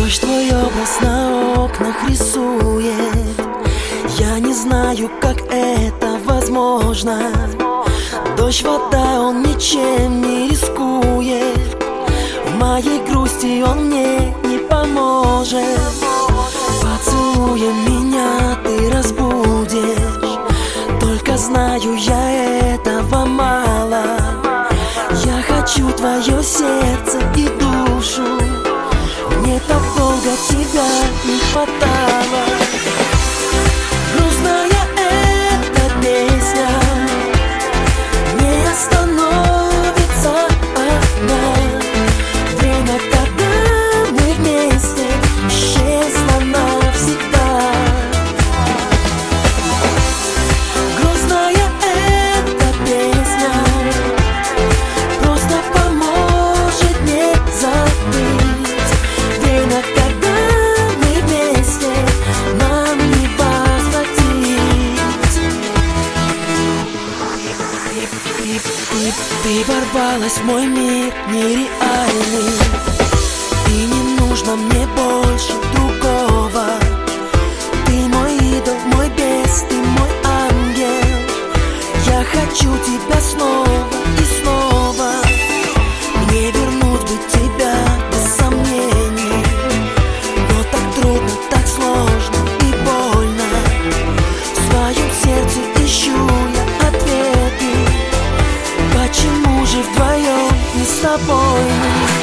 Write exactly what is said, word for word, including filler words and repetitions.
Дождь твой образ на окнах рисует. Я не знаю, как это возможно. Дождь, вода, он ничем не рискует. В моей грусти он мне не поможет. Поцелуем меня ты разбудишь. Только знаю, я этого мало. Я хочу твое сердце и душу. Мне так долго тебя не хватало. Грустная эта песня, не остановится она. Время, когда мы вместе, исчезло навсегда. Грустная эта песня просто поможет мне забыть. Время, когда мы вместе, нам не возвратить. Ты, ты, ты ворвалась в мой мир нереальный. И не нужно мне больше другого. Ты мой идол, мой бес, ты мой ангел. Я хочу тебя снова и снова. Мне вернуть бы тебя без сомнений. Но так трудно, так сложно и больно. В своем сердце ищу я ответы. Почему же вдвоем не с тобой?